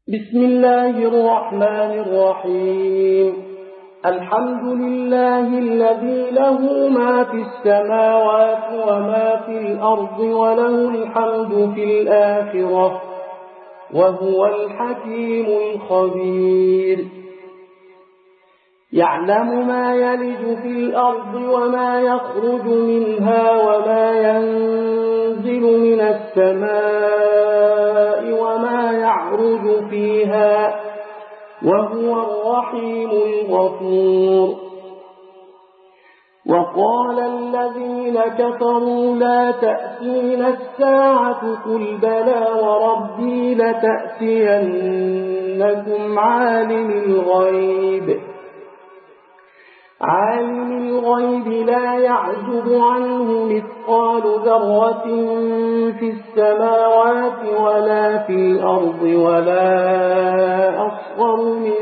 بسم الله الرحمن الرحيم. الحمد لله الذي له ما في السماوات وما في الأرض وله الحمد في الآخرة وهو الحكيم الخبير. يعلم ما يلج في الأرض وما يخرج منها وما ينزل من السماء وما يعرج فيها وهو الرحيم الغفور. وقال الذين كفروا لا تأتينا الساعة قل بلى وربي لتأتينكم عالم الغيب لا يعزب عنه مثقال ذرة في السماوات ولا في الأرض ولا أصغر من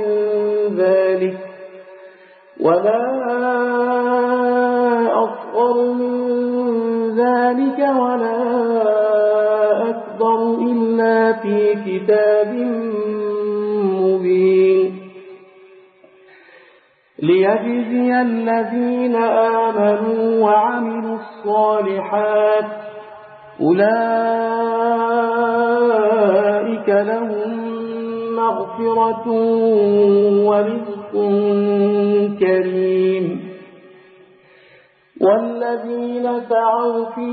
ذلك ولا أكبر إلا في كتاب مبين. ليجزي الذين آمنوا وعملوا الصالحات أولئك لهم مغفرة ورزق كريم. والذين سعوا في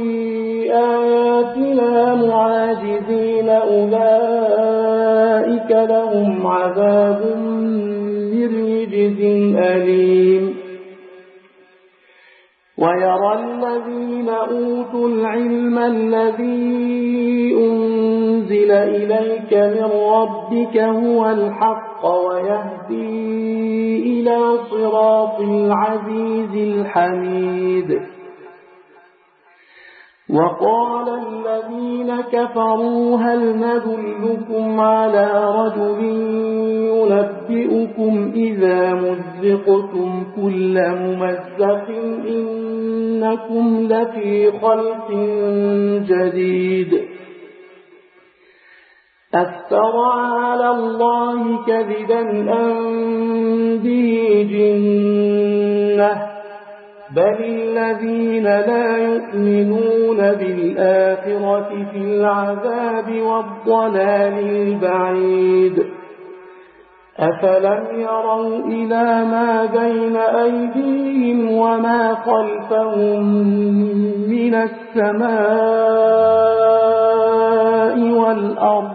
آياتنا معاجزين أولئك لهم عذاب من رجز أليم. ويرى الذين أوتوا العلم الذي أنزل إليك من ربك هو الحق ويهدي إلى صراط العزيز الحميد. وقال الذين كفروا هل ندلكم على رجل ينبئكم إذا مزقتم كل ممزق إنكم لفي خلق جديد. أفترى على الله كذبا أم به جنة بل الذين لا يؤمنون بالآخرة في العذاب والضلال البعيد. أفلم يروا إلى ما بين أيديهم وما خلفهم من السماء والأرض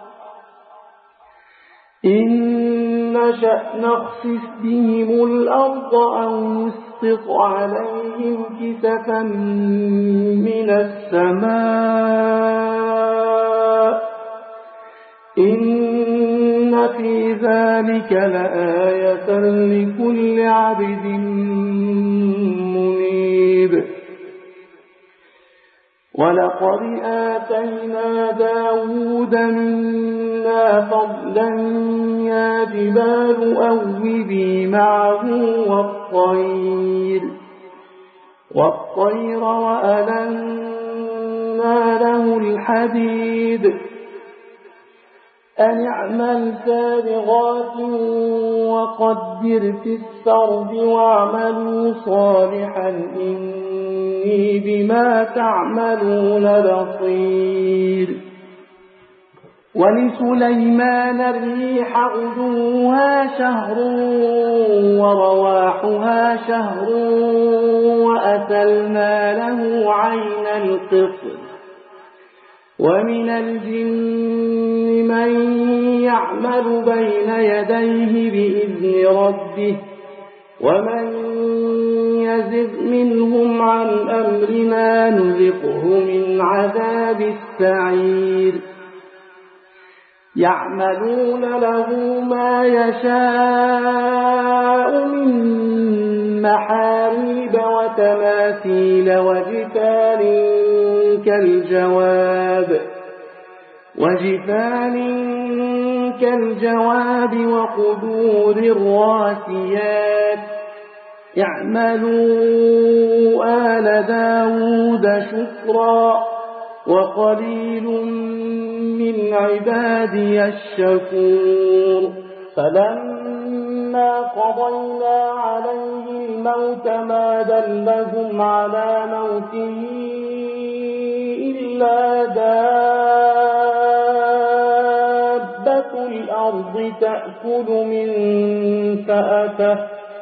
إن نشأ نخسف بهم الأرض أو نسقط عليهم كسفا من السماء إن في ذلك لآية لكل عبد منيب. ولقد آتينا داود منا فضلا يا جبال أوبي معه والطير وألنا له الحديد أن اعمل سابغات وقدر في السرد واعملوا صالحا إني بما تعملون بصير. ولسليمان الريح غدوها شهر ورواحها شهر وأسلنا له عين القطر. ومن الجن من يعمل بين يديه بإذن ربه ومن يزغ منهم عن أمرنا نذقه من عذاب السعير. يعملون له ما يشاء من محاريب وتماثيل وجفان كالجواب وقدور الراسيات. اعملوا آل داود شكرا وقليل من عبادي الشكور فلما قضينا عليه الموت ما دلهم على موته إلا دابة الأرض تأكل من سأته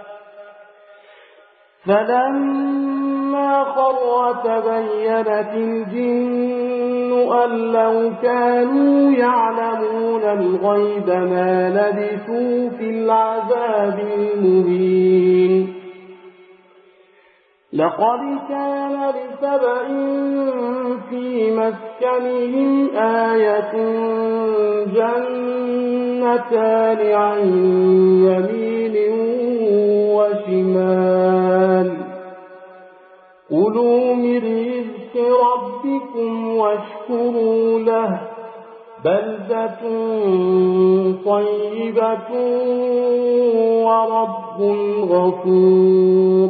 فلما خر تبينت الجن أن لو كانوا يعلمون الغيب ما لبثوا في العذاب المهين لقد كان لسبأ في مسكنهم آية جنتان عن يمين وشمال كلوا من رزق ربكم واشكروا له بلدة طيبة ورب غفور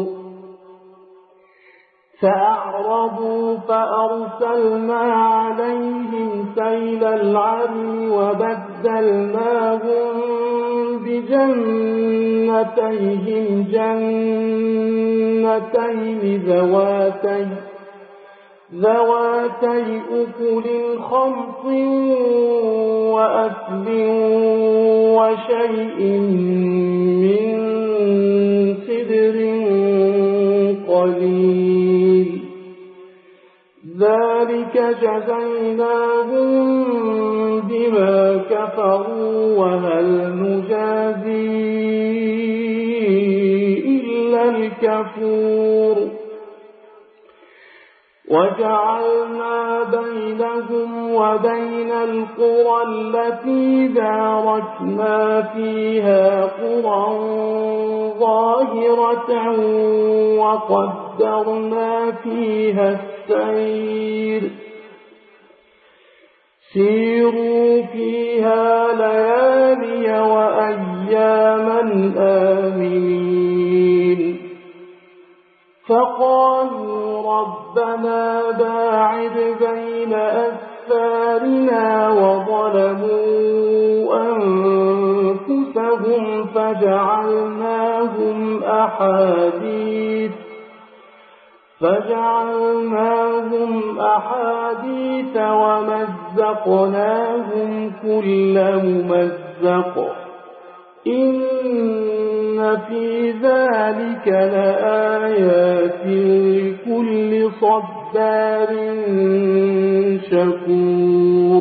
فأعرضوا فأرسلنا عليهم سيل العرم وبدلناهم بجنتيهم جنتين ذواتي أكل خمط وأثل وشيء من سدر قليل ذلك جزيناهم بما كفروا وهل نجازي إلا الكفور وجعلنا بينهم وبين القرى التي باركنا فيها قرى ظاهرة وقدرنا فيها السير سيروا فيها ليالي وأياما آمنين فقالوا ربنا باعد بين أسفارنا وظلموا أنفسهم فجعلناهم أحاديث ومزقناهم كل ممزق إن في ذلك لآيات لكل صبار شكور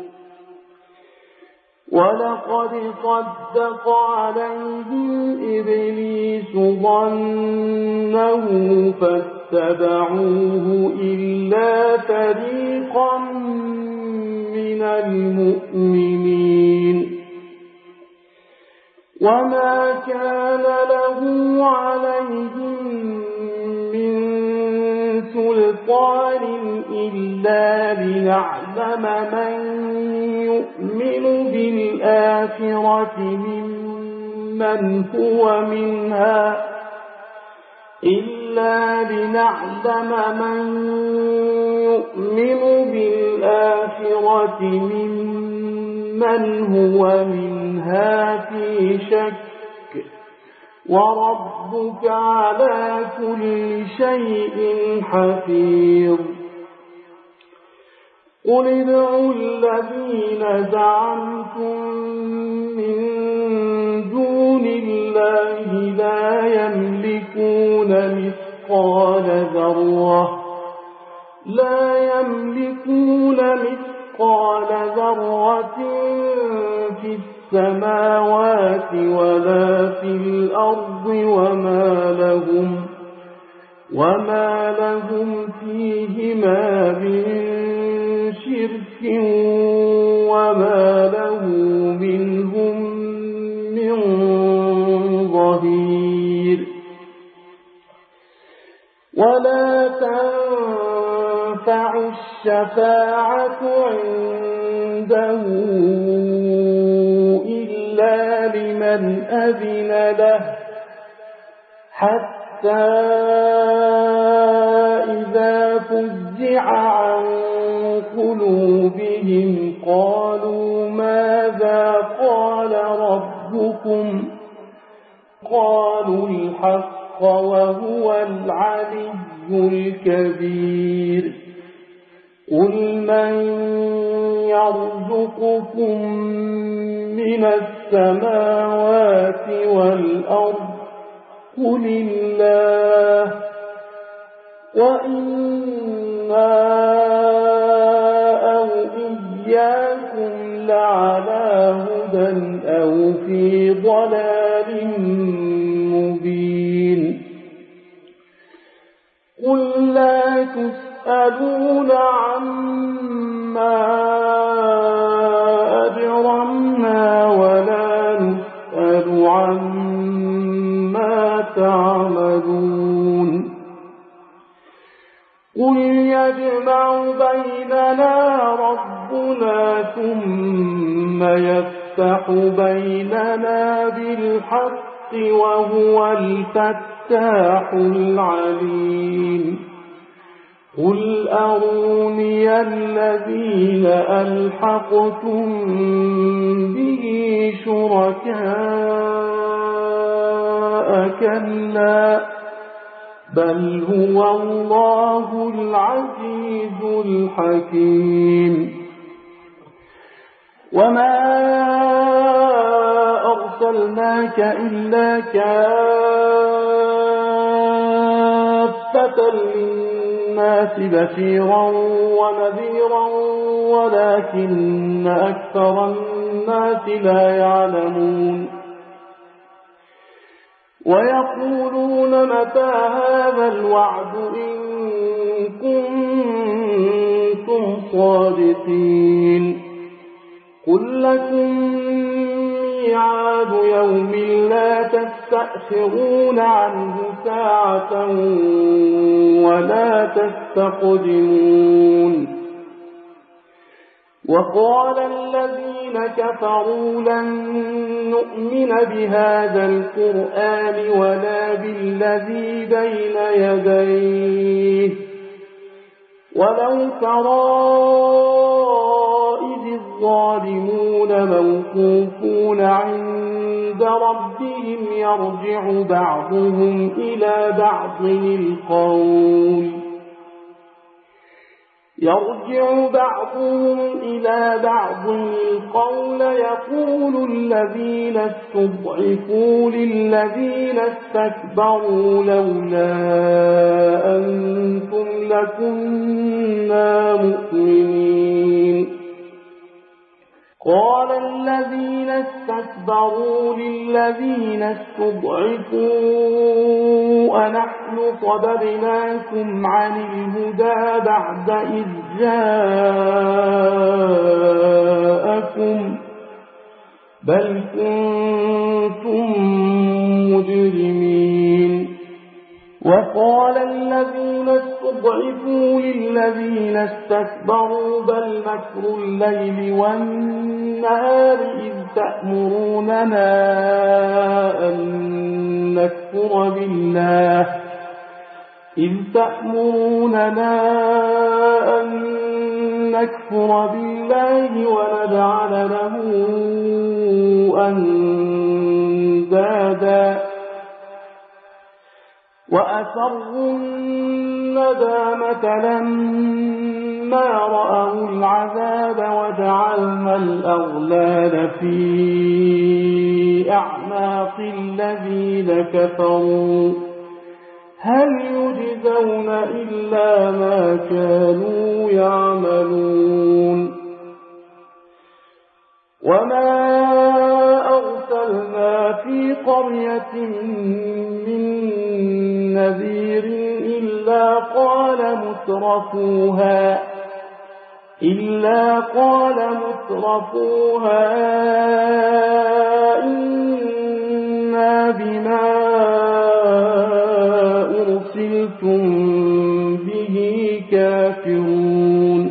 ولقد صدق عليهم إبليس ظنه فاتبعوه إلا فريقا من المؤمنين وما كان له عليهم من سلطان إلا لنعلم من يؤمن بالآخرة ممن هو منها في شك وربك على كل شيء حفيظ قل ادعوا الذين زعمتم من دون الله لا يملكون مثقال ذرة في السماوات ولا في الأرض وما لهم فيهما من شرك وما له منهم من ظهير ولا تنفع الشفاعة عنده إلا لمن أذن له حتى إذا فزع عن ماذا قال ربكم؟ قالوا الحق وهو العلي الكبير. قل من يرزقكم من السماوات والأرض؟ قل الله، وإنا أو إياكم لعلى هدى أو في ضلال مبين. قل لا تسألون عما أجرمنا ولا نسأل عما تعملون. قل يجمع بيننا ربنا ثم يفتح بيننا بالحق وهو الفتاح العليم. قل أروني الذين ألحقتم به شركاء كلا بل هو الله العزيز الحكيم. وما أرسلناك إلا كافة للناس بشيرا ونذيرا ولكن أكثر الناس لا يعلمون. ويقولون متى هذا الوعد إن كنتم صادقين؟ قل لكم ميعاد يوم لا تستأخرون عنه ساعة ولا تستقدمون. وقال الذين كفروا لن نؤمن بهذا القرآن ولا بالذي بين يديه ولو ترى إذ الظالمون موقوفون عند ربهم يرجع بعضهم إلى بعض القول يقول الذين استضعفوا للذين استكبروا لولا أنتم لكنا مؤمنين. قال الذين استكبروا للذين استضعفوا أنحن صددناكم عن الهدى بعد إذ جاءكم بل كنتم مجرمين. وقال الذين استضعفوا للذين استكبروا بل مكر الليل والنهار إذ تأمروننا أن نكفر بالله ونجعل له أندادا وأسروا الندامة لما رأوا العذاب وجعلنا الأغلال في أعناق الذين كفروا هل يجزون إلا ما كانوا يعملون. وما أرسلنا في قرية من نذير إلا قال مترفوها إنا بما أرسلتم به كافرون.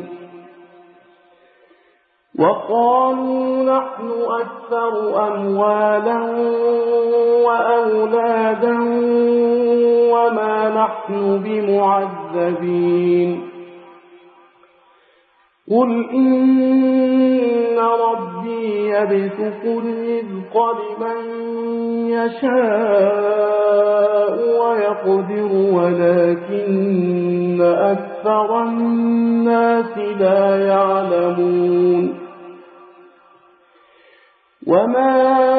وقالوا نحن أكثر أموالا وأولادا وما نحن بمعذبين. قل إن ربي يبسط الرزق لمن يشاء ويقدر ولكن أكثر الناس لا يعلمون وما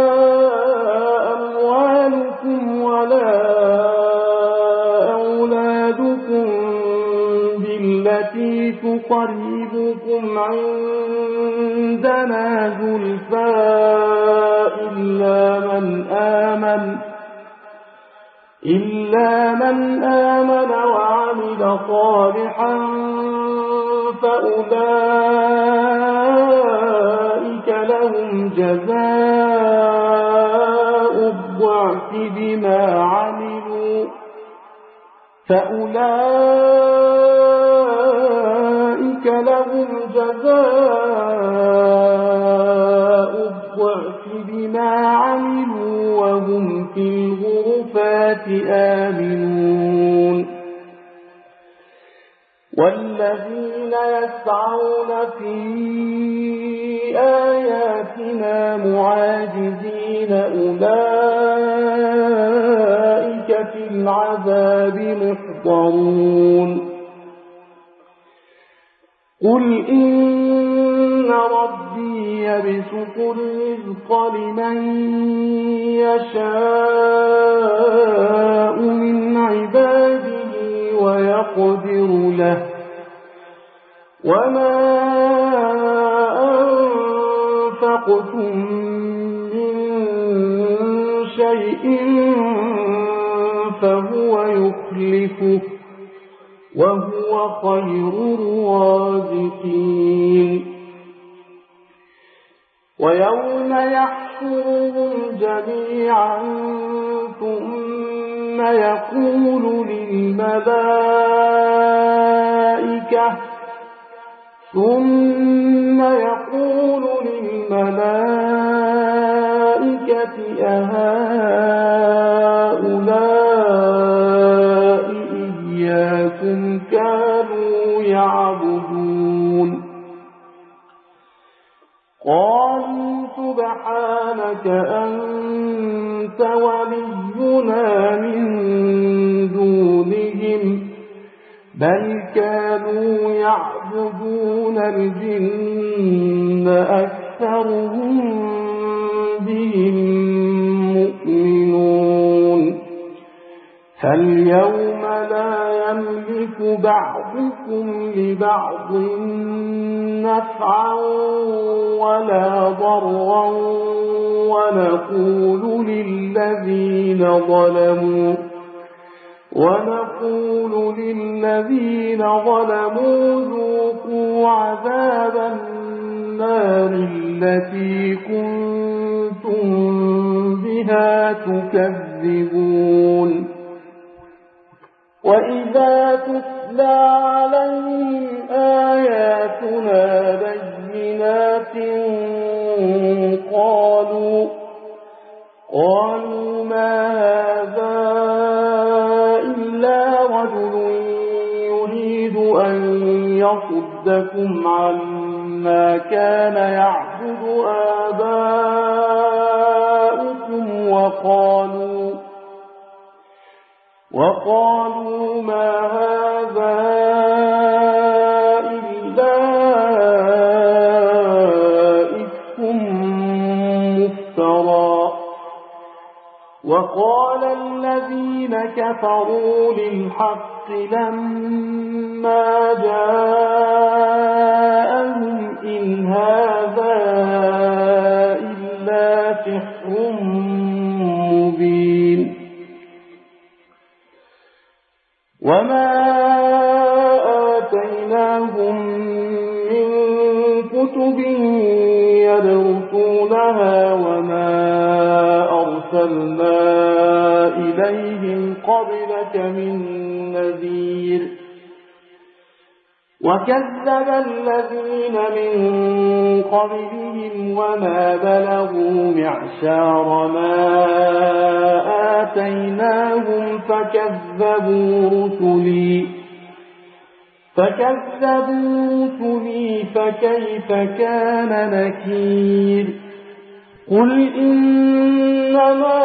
أموالكم ولا أولادكم بالتي تقربكم عندنا زلفى إلا من آمن وعمل صالحا فأولئك لهم جزاء الضعف بما عملوا وهم في الغرفات آمنون والذين يسعون في آياتنا معاجزين أولئك في العذاب محضرون قل إن ربي يبسط الرزق لمن يشاء من عباده ويقدر له وما أنفقتم من شيء فهو يخلفه وهو خير الرازقين ويوم يحشرهم جميعا ثم يقول للملائكة أهؤلاء إياكم كانوا يعبدون قالوا سبحانك أنت ولينا من دونهم بل كانوا يعبدون الجن أكثرهم بهم مؤمنون فاليوم لا يملك بعضكم لبعض نفعا ولا ضرا ونقول للذين ظلموا ذوقوا عذاب النار التي كنتم بها تكذبون وإذا تتلى عليهم آياتنا بينات قالوا ما هذا إلا رجل يريد أن يصدكم عما كان يعبد آباؤكم وقالوا ما هذا إلا إفك مفترى وقال الذين كفروا للحق لما جاءهم إن هذا إلا سحر مبين وما آتيناهم من كتب يدرسونها وما أرسلنا إليهم قبلك من نذير وكذب الذين من قبلهم وما بلغوا معشار ما آتيناهم فكذبوا رسلي فكذبوا رسلي فكيف كان نكير قل إنما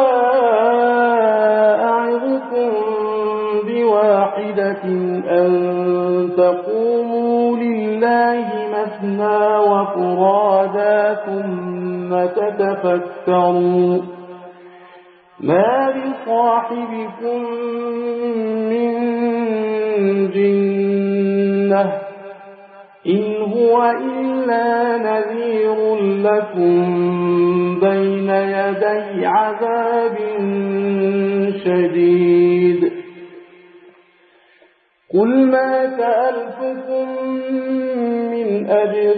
أعظكم بواحدة أن تقوموا لله مثنى وفرادا ثم تتفكروا ما بصاحبكم من جنة إن هو إلا نذير لكم بين يدي عذاب شديد قل ما سألتكم من أجر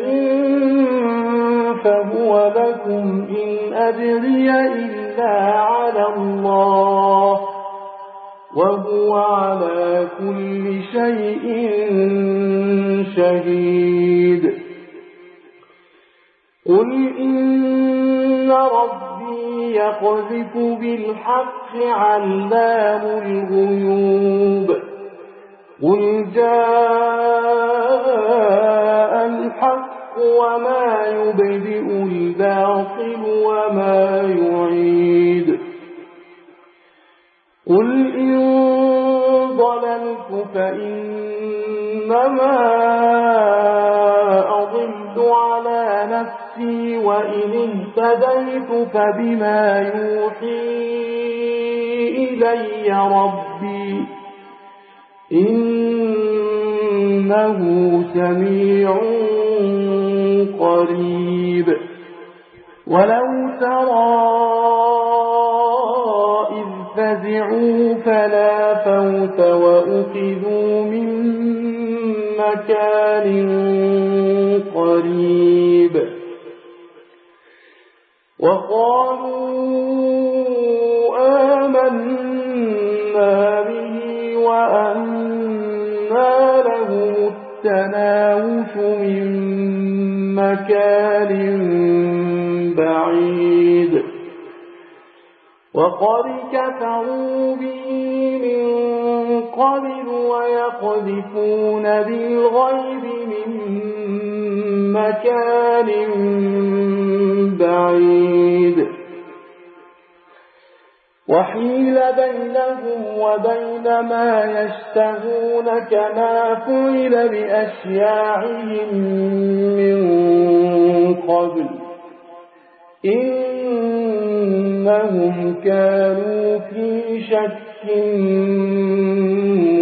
فهو لكم إن أجري إلا على الله وهو على كل شيء شهيد قل إن ربي يقذف بالحق علام الغيوب قل جاء الحق وما يبدئ الباطل وما يعيد قل إن ضللت فإنما أضل على نفسي وإن اهتديت فبما يوحي إلي ربي إنه سميع قريب ولو ترى إذ فزعوا فلا فوت وأخذوا من مكان قريب وقالوا آمنا به وأنى لهم التناوش من مكان بعيد وقد كفروا به من قبل ويقذفون بالغيب من مكان بعيد وحيل بينهم وبين ما يشتهون كما فعل بأشياعهم من قبل إنهم كانوا في شك